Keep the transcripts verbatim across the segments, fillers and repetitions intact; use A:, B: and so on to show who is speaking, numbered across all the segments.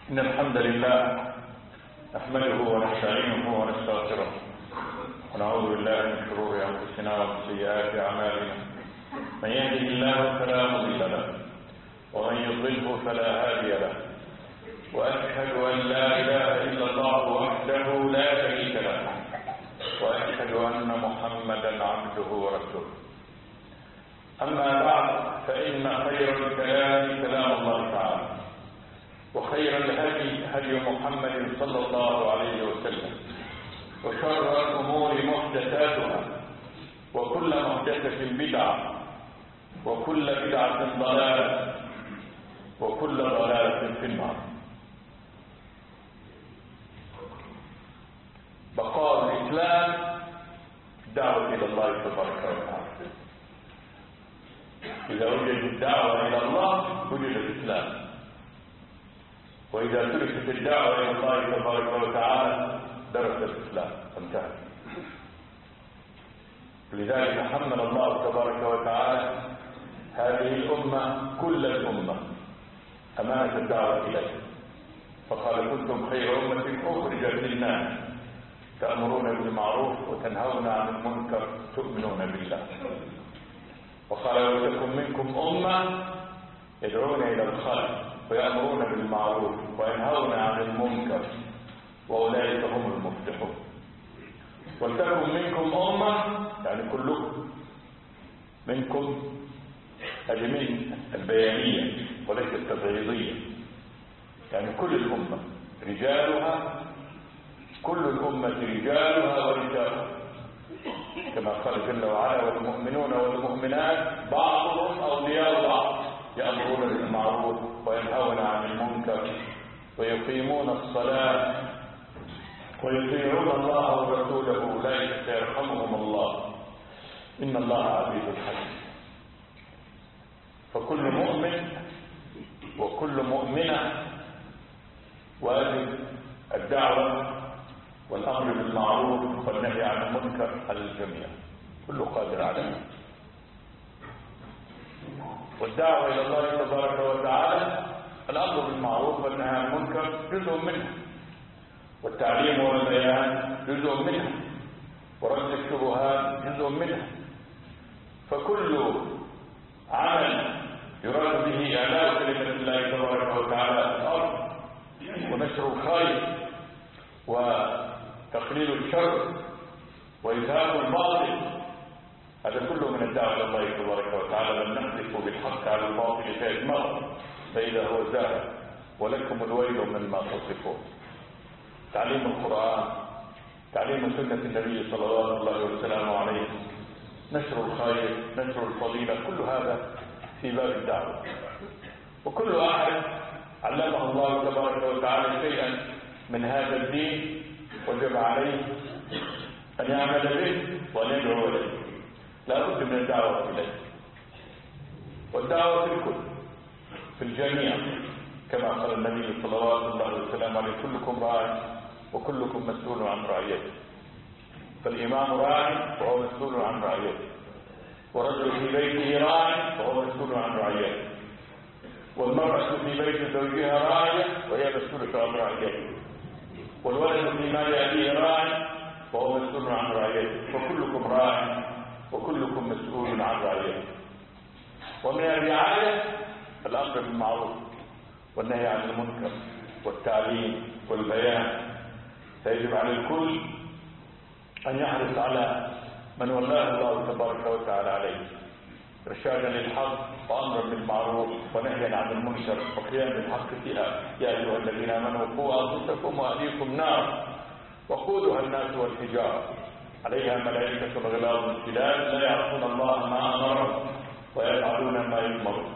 A: إن الحمد لله نحمده ونستعينه ونستغفره ونعوذ بالله من شرور أنفسنا ومن سيئات أعمالنا. من يهده الله فلا مضل له ومن يضلله فلا هادي له، وأشهد أن لا إله إلا الله وحده لا شريك له، وأشهد أن محمدا عبده ورسوله. أما بعد، فإن خير الكلام كلام الله تعالى، وخير الهدي هدي محمد صلى الله عليه وسلم، وشر الأمور محدثاتها، وكل محدثة بدعة، وكل بدعة ضلالة، وكل ضلالة في النار. بقاء الإسلام دعوة إلى الله تبارك وتعالى. إذا وجد الدعوة إلى الله وجد الإسلام، وإذا تركت الدعوة إلى الله تبارك وتعالى درس الإسلام انتهى. لذلك حمل الله تبارك وتعالى هذه الأمة كل الأمة أمانة الدعوة إليه، فقال: كنتم خير أمة أخرجت للناس تأمرون بالمعروف وتنهون عن المنكر تؤمنون بالله. وقال: ولتكن منكم أمة يدعون إلى الخير ويأمرون بالمعروف وينهون عن المنكر وأولئك هم المفلحون. ولتكن منكم أمة يعني كلكم، منكم هذه من البيانية وليس التبعيضية، يعني كل الأمة رجالها، كل الأمة رجالها ونساؤها، كما قال جل وعلا: والمؤمنون والمؤمنات بعضهم أولياء بعض يأمرون بالمعروف وينهون عن المنكر ويقيمون الصلاة ويطيعون الله ورسوله أولئك سيرحمهم الله إن الله عزيز حكيم. فكل مؤمن وكل مؤمنة واجب الدعوة والأمر بالمعروف والنهي عن المنكر على الجميع، كله قادر عليه. والدعوة إلى الله تبارك وتعالى الأمر بالمعروف والنهي عن المنكر جزء منه، والتعليم والبيان جزء منه، ورد الشبهات جزء منه. فكل عمل يراد به إعلاء كلمة الله تبارك وتعالى في الأرض ونشر الخير وتقليل الشر وإذهاب الباطل، هذا كله من الدعوة إلى الله تبارك وتعالى. لم نحذف بالحق على الباطل فيدمغه فإذا هو زاهد، ولكم الويل مما تصفون. تعليم القرآن، تعليم سنة النبي صلى الله عليه وسلم عليه، نشر الخير، نشر الفضيلة، كل هذا في باب الدعوة. وكل أحد علمه الله تبارك وتعالى شيئا من هذا الدين وجب عليه أن يعمل به وأن يدعو إليه. لا بد من الدعوة إليه، والدعوة في الكل في الجميع، كما قال النبي صلى الله عليه وسلم: عليه كلكم راع وكلكم مسؤول عن رعيته. فالإمام راع وهو مسؤول عن رعيته، ورجل في بيته راع وهو مسؤول عن رعيته، والمرأة في بيت زوجها راعية وهي مسؤولة عن رعيته، والولد في مال أبيه راع وهو مسؤول عن رعيته. فكلكم راع وكلكم مسؤول عن رعيته. ومن الرعاية الأمر بالمعروف والنهي عن المنكر والتعليم والبيان. فيجب على الكل أن يحرص على من ولاه الله تبارك وتعالى عليه إرشادا للحق وأمرا بالمعروف ونهيا عن المنكر وقيام بالحق فيها. يا أيها الذين آمنوا قوا أنفسكم وأهليكم نارا وقودها الناس والحجارة عليها ملائكة غلاظ شداد لا يعصون الله ما أمرهم ويفعلون ما يؤمرون.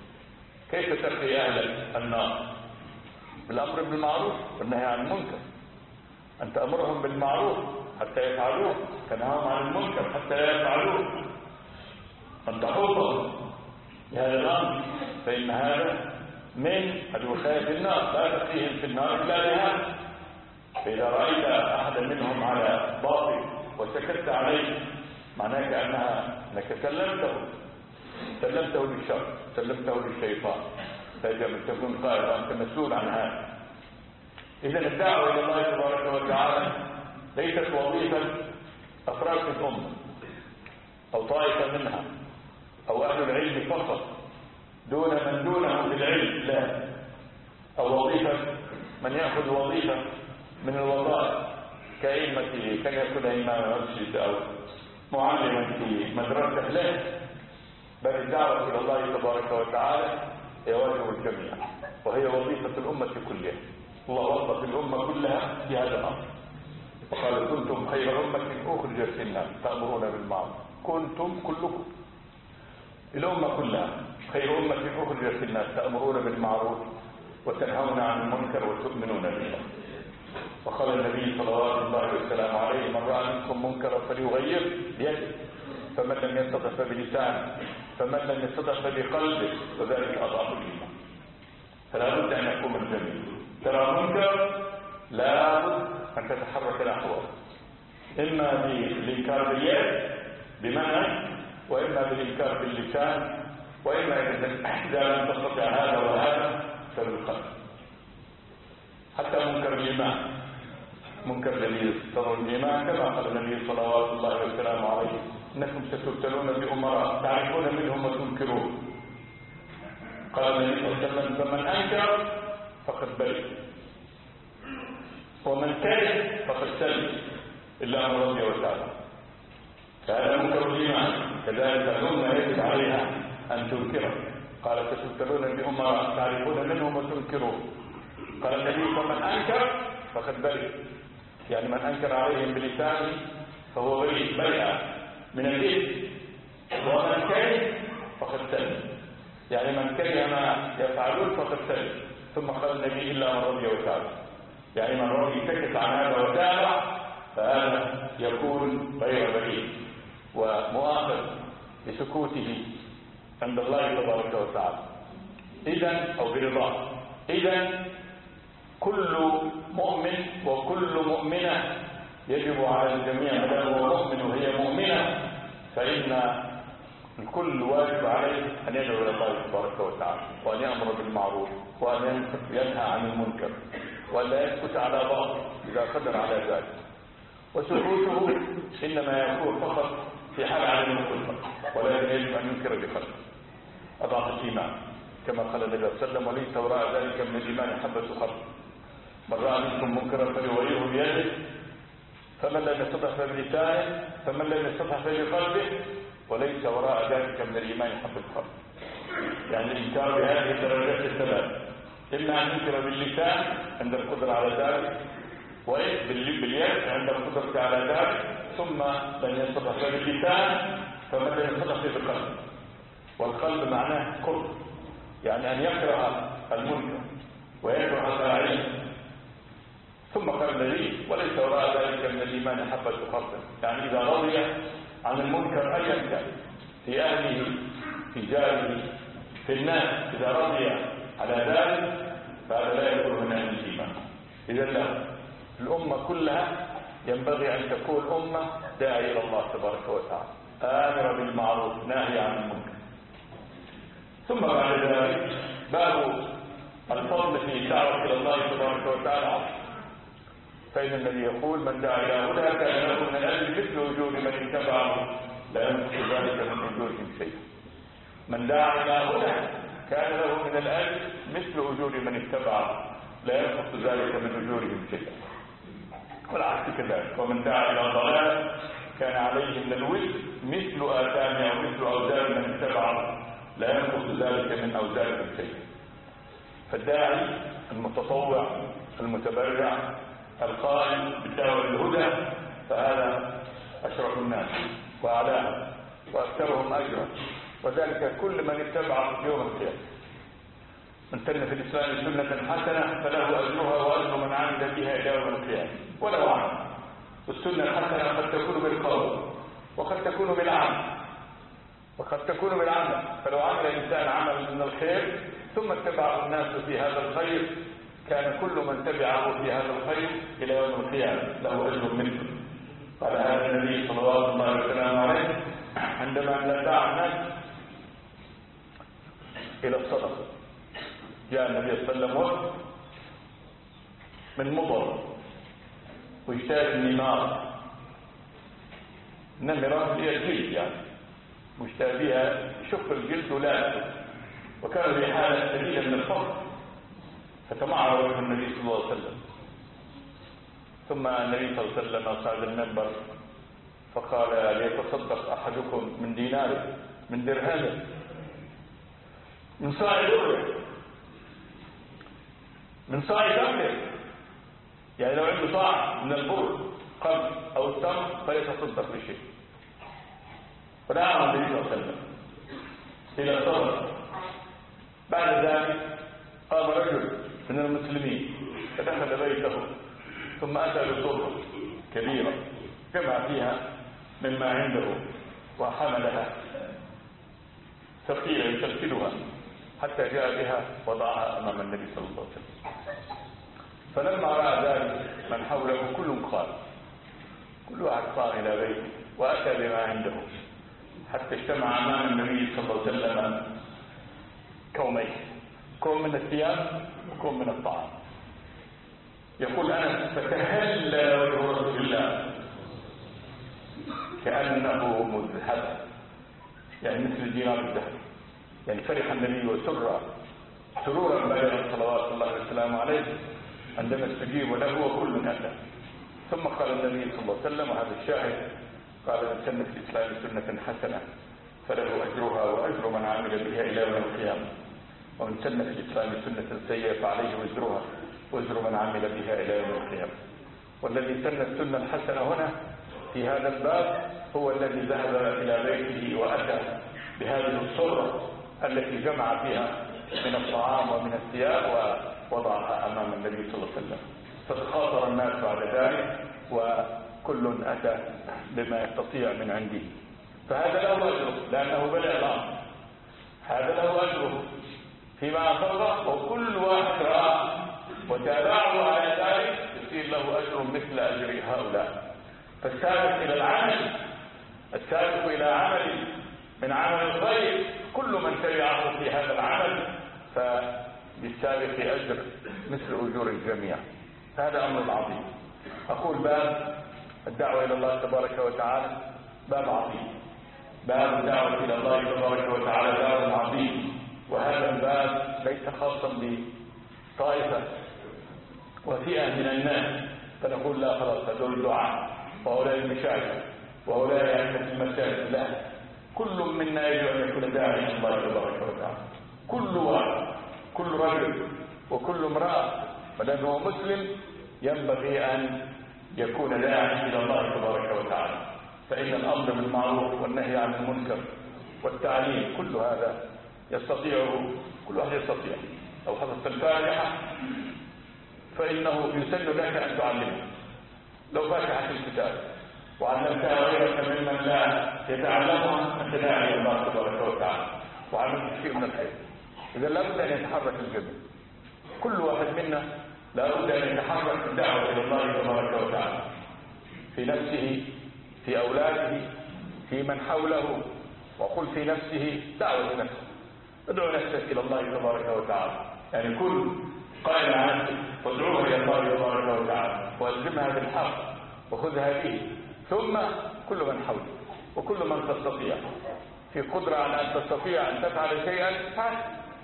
A: كيف تقي أهل النار؟ بالأمر بالمعروف والنهي عن المنكر، أن تأمرهم بالمعروف حتى يفعلوه، تنهاهم عن المنكر حتى لا يفعلوه، أن تحوطهم بهذا الأمر، فإن هذا من الوقاية في النار، لا تقيهم في النار إلا بهذا. فإذا رأيت أحدا منهم على باطل وسكت عليه معناه كأنها أنك سلمته سلمته للشر، سلمته للشيطان، فيجب أن تكون قائد وأنت مسؤول عن هذا. إذا الدعوة إلى الله تبارك وتعالى ليست وظيفة أفراد الأمة أو طائفة منها أو أهل العلم فقط دون من دونهم بالعلم، لا، أو وظيفة من يأخذ وظيفة من الوظائف كأئمة كان يكون إمام مسجد أو معلما في مدرسة، لا، بل الدعوة إلى الله تبارك وتعالى هي واجب الجميع وهي وظيفة الأمة كلها. الله وظف الأمة كلها في هذا الأمر وقال كنتم خير أمة أخرجت للناس تأمرون بالمعروف. كنتم كلكم الأمة كلها خير أمة أخرجت للناس تأمرون بالمعروف وتنهون عن المنكر وتؤمنون بالله. وقال النبي صلوات الله وسلامه عليه من رأى منكم منكرا فليغير بيده فمن لم يستطع فبلسانه فمن لم يستطع فبقلبه وذلك أضعف الإيمان. فلا بد أن يقوم الجميع. ترى منكر لا بد أن تتحرك الأحوال، إما بالإنكار باليد بمنع، وإما بالإنكار باللسان، وإما إذا لم تستطع هذا وهذا فبالقلب. حتى منكر الإيمان، منكر الذي يستر الإيمان كما قال النبي صلوات الله وسلامه عليه إنكم ستبتلون بأمراء تعرفون منهم وتنكرون. قال النبي صلى الله عليه وسلم فمن أنكر فقد برئ ومن كره فقد سلم إلا من رضي وتعالى. فهذا منكر الإيمان، كذلك الأمة يجب عليها أن تنكره. قال ستبتلون بأمراء تعرفون منهم وتنكرون. قال النبي فمن أنكر فقد برئ، يعني من أنكر عليهم بلسانه فهو بريء برئ من الإثم، ومن كره فقد سلم، يعني من كره ما يفعلون فقد سلم. ثم قال النبي إلا من رضي وتعالى، يعني من رضي سكت عن هذا وتابع فهذا يكون غير بريء ومؤاخذ بسكوته عند الله تبارك وتعالى. إذن أو برضاه. إذن كل مؤمن وكل مؤمنة يجب على الجميع ما دام هو مؤمن وهي مؤمنة فإن الكل واجب عليه أن يدعو إلى الله تبارك وتعالى وأن يأمر بالمعروف وأن ينهى عن المنكر وأن لا يسكت على بعض إذا قدر على ذلك. وسكوته إنما يكون فقط في حال عدم الكلفة، ولكن يجب أن ينكر بقلبه أضعف الإيمان كما قال النبي صلى الله عليه وسلم وليس وراء ذلك من الإيمان حبة خردل. من رأى منكم منكرا فليغيره بيده فمن لم يستطع فبلسانه فمن لم يستطع فبقلبه وليس وراء ذلك من الإيمان حبة خردل. يعني الإنكار بهذه الدرجات الثلاث، إما أن ينكر باللسان عند القدرة على ذلك، وباليد عند القدرة على ذلك، ثم لن يستطع باللسان فمن لم يستطع بالقلب. والقلب معناه كفر، يعني أن يكره المنكر ويكره فاعله. ثم قال النبي وليس وراء ذلك من الإيمان حبة خردل، يعني إذا رضي عن المنكر أيا كان في أهله في جاره في الناس، إذا رضي على ذلك فهذا لا يكون من أهل الإيمان. إذا لا، الأمة كلها ينبغي أن تكون أمة داعية إلى الله تبارك وتعالى آمرة بالمعروف ناهية عن المنكر. ثم بعد ذلك باب الفضل في الدعوة إلى الله تبارك وتعالى. فإن النبي يقول من دعا إلى هدى كان له من الأجر مثل أجور من اتبعه لا ينقص ذلك من أجورهم شيئا. من دعا إلى هدى كان له من الأجر مثل أجور من اتبعه لا ينقص ذلك من أجورهم شيئا، والعكس كذلك. ومن دعا إلى ضلال كان عليه من الوزر مثل آثام أو مثل أوزار من اتبعه لا ينقص ذلك من أوزارهم شيئا. فالداعي المتطوع المتبرع القائم بالدعوة للهدى فهذا أشرف الناس وأعلاهم وأكثرهم أجرا، وذلك كل من اتبع يوم القيامة. من سن في الإسلام سنة حسنة فله أجرها وأجر من عمل بها إلى يوم القيامة ولو عمل. والسنة الحسنة قد تكون بالقول وقد تكون بالعمل وقد تكون بالعمل. فلو عمل الإنسان عمل من الخير ثم اتبعه الناس في هذا الخير كان كل من تبعه في هذا الخير إلى يوم القيامة له أجر منه. قال هذا النبي صلى الله عليه وسلم عليه عندما دعا الناس إلى الصدقة. جاء النبي صلى الله عليه وسلم من مضر ويشتري النمار. النمرة هي الجلد يعني، مشتري بها شق الجلد ولابسه، وكان في حالة شديدة من الفقر، فتمعر وجه النبي صلى الله عليه وسلم. ثم النبي صلى الله عليه وسلم صعد المنبر فقال ليتصدق أحدكم من ديناره، من درهمه، من صاع بره، من صاع تمره، يعني لو عنده صاع من البر قبل أو التمر فليتصدق بشيء. فدعا النبي صلى الله عليه وسلم إلى الصدقة. بعد ذلك قام رجل من المسلمين فدخل بيته، ثم أتى بصرة كبيرة جمع فيها مما عنده وحملها ثقيلة يسلسلها حتى جاء بها وضعها أمام النبي صلى الله عليه وسلم. فلما رأى ذلك من حوله كل قال، كل واحد قام إلى بيته وأتى بما عنده حتى اجتمع أمام النبي صلى الله عليه وسلم كومين، كوم من الثياب وكوم من الطعام. يقول أنس فتهلل وجه رسول الله كأنه مذهب، يعني مثل الدينار الذهب، يعني فرح النبي وسر سرورا بالغا صلوات الله وسلامه عليه عندما استجيب له وكل أتى. ثم قال النبي صلى الله عليه وسلم، وهذا الشاهد، قال من سن في الإسلام سنة حسنة فله أجرها وأجر من عمل بها إلى يوم القيامة، ومن سن في الإسلام سنة سيئة فعليه وزرها وزر من عمل بها إلى يوم القيامة. والذي سن السنة الحسنة هنا في هذا الباب هو الذي ذهب إلى بيته وأتى بهذه الصرة التي جمع فيها من الطعام ومن الثياب ووضعها أمام النبي صلى الله عليه وسلم. فتخاطر الناس بعد ذلك وكل أتى بما يستطيع من عنده. فهذا له أجره لأنه بلغ الأمر، هذا له أجره فيما أصابه، وكل واحد رأى وتابعه على ذلك يصير له أجر مثل أجر هؤلاء. فالسابق إلى العمل، السابق إلى عمل من عمل الخير، كل من تبعه في هذا العمل فبالسابق أجر مثل أجور الجميع. هذا أمر عظيم. أقول باب الدعوة إلى الله تبارك وتعالى باب عظيم، باب الدعوة إلى الله تبارك وتعالى باب عظيم. وهذا الباب ليس خاصا بطائفة وفئة من الناس فنقول لا خلاص هذول الدعاء وهؤلاء المشايخ وهؤلاء أهل المساجد، لا، كل منا يجب أن يكون داعيا إلى الله تبارك وتعالى، كل واحد، كل رجل وكل امرأة ولأنه هو مسلم ينبغي أن يكون داعيا إلى الله تبارك وتعالى. فإن الأمر بالمعروف والنهي عن المنكر والتعليم كل هذا يستطيعه كل واحد يستطيع. لو حفظت الفاتحة فإنه يسن لك أن تعلمه، لو فاتحة الكتاب وعلمتها غيرك ممن لا يتعلمها أنت داعي إلى الله تبارك وتعالى وعملت شيء من الخير. إذا لابد أن يتحرك الجميع، كل واحد منا لابد أن يتحرك الدعوة إلى الله تبارك وتعالى في نفسه، في أولاده، في من حوله، وقل في نفسه دعوة نفسه، ادعو نفسك إلى الله تبارك وتعالى، يعني كل قائل عنك وادعوه إلى الله تبارك وتعالى والزمها بالحق وخذها به، ثم كل من حولك وكل من تستطيع في قدرة على أن تستطيع أن تفعل شيئا فعل.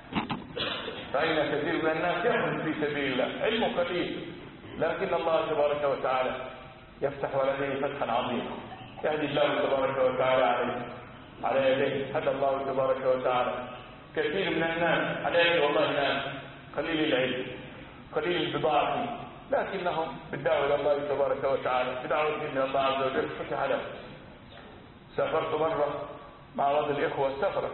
A: فأين كثير من الناس يعمل في سبيل الله، علم قليل، لكن الله تبارك وتعالى يفتح عليه فتحا عظيما، يهدي الله تبارك وتعالى عليه على يديه. هدى الله تبارك وتعالى كثير من الناس على يديه، والله ناس قليل العلم قليل البضاعة، لكنهم بالدعوة إلى الله تبارك وتعالى بدعوة من الله عز وجل فتح لهم. سافرت مرة مع بعض الإخوة سفرة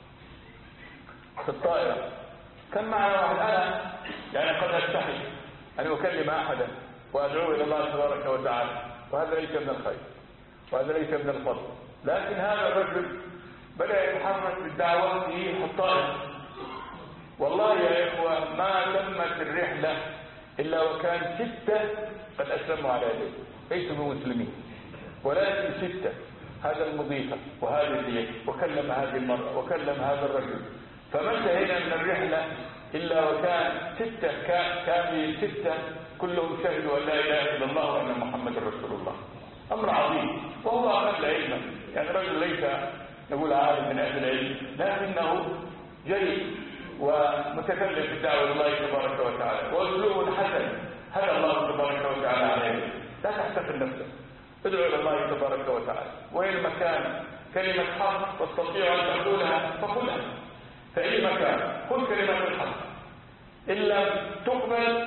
A: في الطائرة، كان معنا واحد، أنا يعني قد أستحي أن أكلم أحدا وأدعوه إلى الله تبارك وتعالى، وهذا ليس من الخير وهذا ليس من الفضل، لكن هذا الرجل بدأ يتحرك بالدعوة في الطائرة. والله يا إخوة ما تمت الرحلة إلا وكان ستة قد أسلموا على يديه، ليسوا بمسلمين ولكن ستة، هذا المضيفة وهذا الديك وكلم هذه المرأة وكلم هذا الرجل. فما انتهينا من الرحلة إلا وكان ستة كان كان ستة كلهم شهدوا أن لا إله إلا الله وأن محمد رسول الله. أمر عظيم، وهو أقل علما، يعني رجل ليس نقول عالم من أهل العلم، لكنه جيد ومتكلم في الدعوة إلى الله تبارك وتعالى، وأسلوب حسن هدى الله تبارك وتعالى عليه. لا تحتقر نفسك، ادعو إلى الله تبارك وتعالى، وين مكان كلمة حق تستطيع أن تقولها فقلها في أي مكان، قل كلمة الحق، إن لم تقبل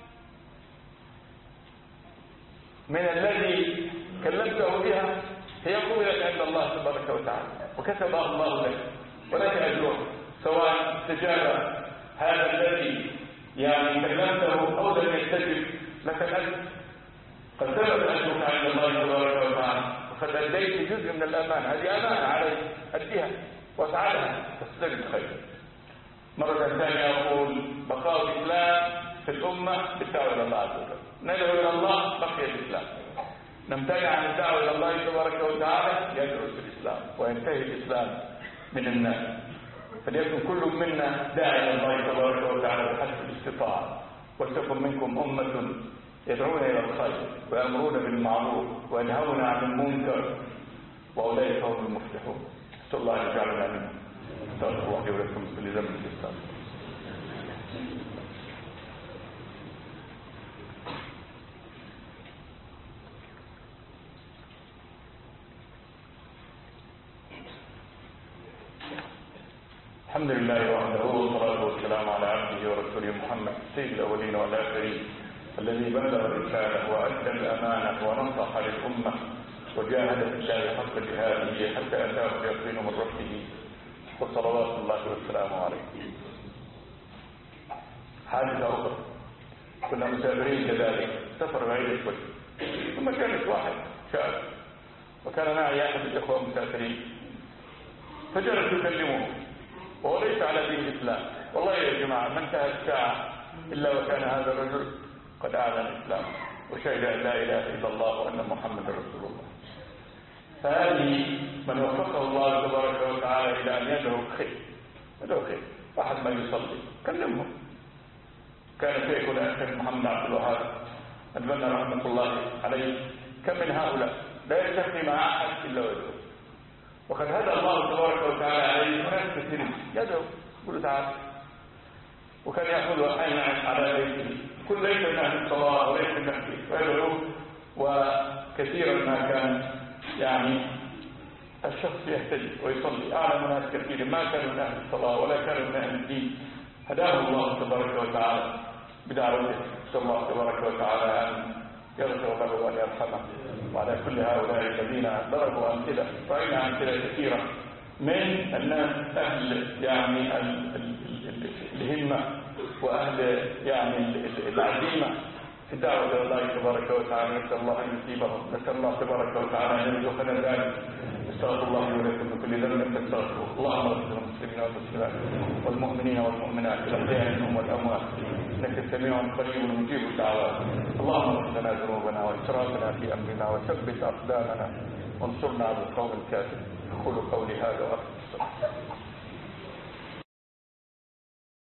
A: من الذي كلمته بها هي قبلت عند الله تبارك وتعالى وكتبها الله لك ولك أجرها، سواء استجاب هذا الذي يعني كلمته أو لم يستجب لك الأجر، قد ثبت أجرك عند الله تبارك وتعالى وقد أديت جزء من الأمانة، هذه أمانة عليك أديها وافعلها تستجب خير. مرة ثانية أقول بقاء الإسلام في الأمة بالدعوة إلى الله عز وجل، ندعو إلى الله بقي الإسلام، نمتنع عن الدعوة إلى الله تبارك وتعالى يدرس الإسلام وينتهي الإسلام من الناس. فليكن كل منا داعي إلى الله تبارك وتعالى بحسب الاستطاعة، ولتكن منكم أمة يدعون إلى الخير ويأمرون بالمعروف وينهون عن المنكر وأولئك هم المفلحون. نسأل الله أن يجعلنا منهم. استغفر الله ولكم من كل ذنب واستغفر. الحمد لله وحده والصلاة والسلام على عبده ورسوله محمد سيد الأولين والآخرين الذي بلغ الرسالة وأدى الأمانة ونصح للأمة وجاهد في الله حق جهاده حتى أتاه اليقين من ربه، وصلوات الله وسلامه عليه. حادثة أخرى، كنا مسافرين كذلك سفر بعيد شوي، ثم كانت واحد شاب وكان معي أحد الإخوة المسافرين، فجلس يكلمه وهو ليس على دين الإسلام. والله يا جماعة ما انتهى الساعة إلا وكان هذا الرجل قد أعلن الإسلام وشهد أن لا إله إلا الله وأن محمد رسول الله. فهذه من وفقه الله تبارك وتعالى إلى أن يدعو خير، يدعو خير، واحد ما يصلي كلمهم. كان شيخنا الشيخ محمد عبد الوهاب أتمنى رحمة الله عليه كم من هؤلاء لا يلتقي مع أحد إلا ويدعو، وقد هدى الله تبارك وتعالى عليه ناس كثيرين يدعو يقول تعالى، وكان يأخذ أحيانا على بيته كل ليس من أهل الصلاة وليس من أهل ويدعو. وكثيرا ما كان يعني الشخص يهتدي ويصلي. أعلم ناس كثير ما كانوا من أهل الصلاة ولا كانوا من أهل الدين، هداه الله تبارك وتعالى بدعوته. نسأل الله تبارك وتعالى أن يغفر له وأن يرحمه. وعلى كل هؤلاء الذين ضربوا أمثلة، رأينا أمثلة كثيرة من الناس أهل يعني الهمة وأهل يعني العزيمة في الدعوة إلى الله تبارك وتعالى. نسأل الله أن يصيبهم، نسأل الله تبارك وتعالى أن يرزقنا ذلك. استغفر الله ولكم من كل ذنب فاستغفروه. اللهم اغفر للمسلمين والمسلمات والمؤمنين والمؤمنات الأحياء منهم والأموات إنك سميع قريب مجيب الدعوات. اللهم اغفر لنا ذنوبنا وإسرافنا في أمرنا وثبت أقدامنا وانصرنا على القوم الكافر. أقول قولي هذا وأستغفر